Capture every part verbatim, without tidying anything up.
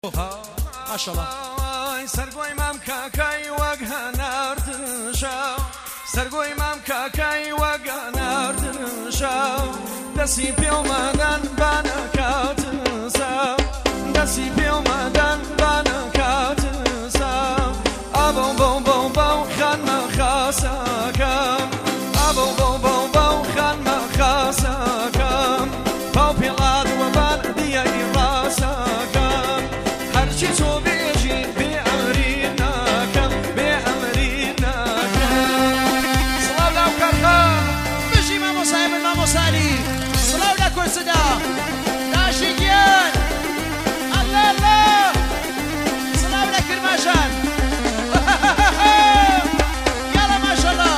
ما شاء الله سرگوی مام کاکای وگهناردن شاو سرگوی مام کاکای وگهناردن شاو دسی پیو مدن بانکاتن ساو دسی پیو مدن بانکاتن ساو ابو بو بو بو خان مخاسکم ابو بو بو بو خان مخاسکم باو پیلاد و بان دیای راسکم هرچی تو بیجی بی امرینا کم بی امرینا کم سلام لو کاکا بشی مامو صاحب مامو سالی سلام لکن صدا ناشیگیان الله الله سلام لکن ماشان يلا ما شاء الله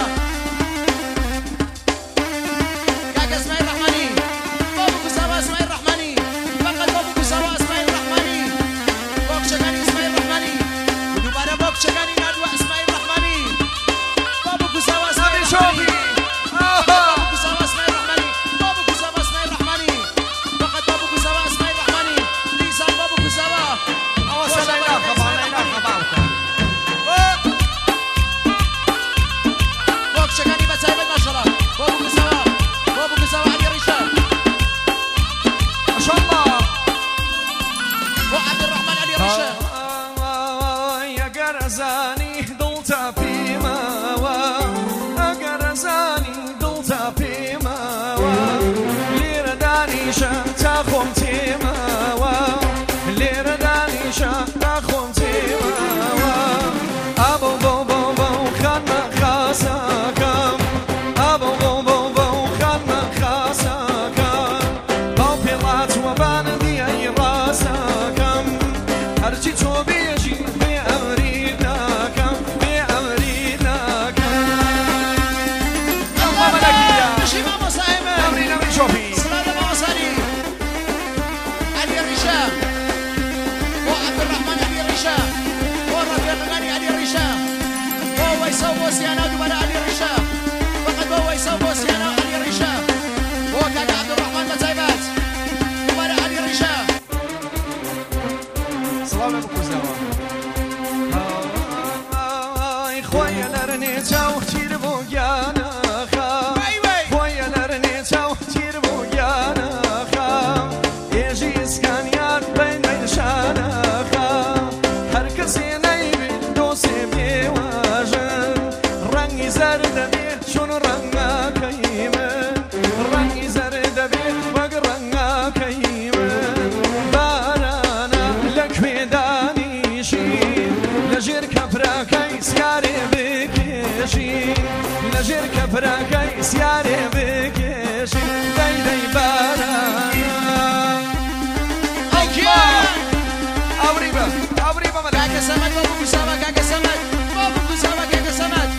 كاكا اسماعيل الرحماني بابو كسابة اسماعيل الرحماني فقط بابو كسابة اسماعيل الرحماني بوك شغاني اسماعيل الرحماني ودوباره بوك شغاني نادوة اسماعيل الرحماني بابو كسابة اسماعيل الرحماني بابو كسابة اسماعيل الرحماني بابو كسابة اسماعيل الرحماني فقط بابو كسابة اسماعيل الرحماني ليسان بابو كسابة أو سلام خبرنا خبرك بوك شغاني بتساعد ما شاء الله بابو كسابة بابو كسابة علي الرشاد ما شاء الله وعبد الرحمن علي الرشاد يا قرزاني ضلتا في ماوا قرزاني ضلتا في ماوا ليرة دانيشا تاخم تيماوا ليرة دانيشا تاخم تيماوا أبو بو بو بو خان مخاسكم أبو بو بو بو خان مخاسكم باو بيلات وبان دي أي راسكم هرچی تو بیجی بی امرینا کم بی امرینا کم الله الله بشي ماما صاحب امرینا می شوفی سلام ماما سالي علي الرشاد وعبد الرحمن علي الرشاد والرفيق الغني علي الرشاد وهو يسوي سيانا دوباره علي الرشاد فقط هو يسوي سيانا علي الرشاد وكان عبد الرحمن متايبات دوباره علي الرشاد سلام بکوزاوا آی خویلرنی چاو تیر بویانا خام خویلرنی چاو تیر بویانا خام ایجی اسکانیار بین نشانا خام هر کسی نیبی دوستی بیواجن رنگی زرد بی چون رنگا کیمن رنگی زرد بی وگ رنگا کیمن بارانا لکوی دانیشین لجر کپراکی سیاره بکشین لجر کپراکی سیاره بکشین دی دی بارانا الله أوريبا أوريبا مدام كاكا سمك بابو كسامة كاكا سمك بابو كسامة كاكا سمك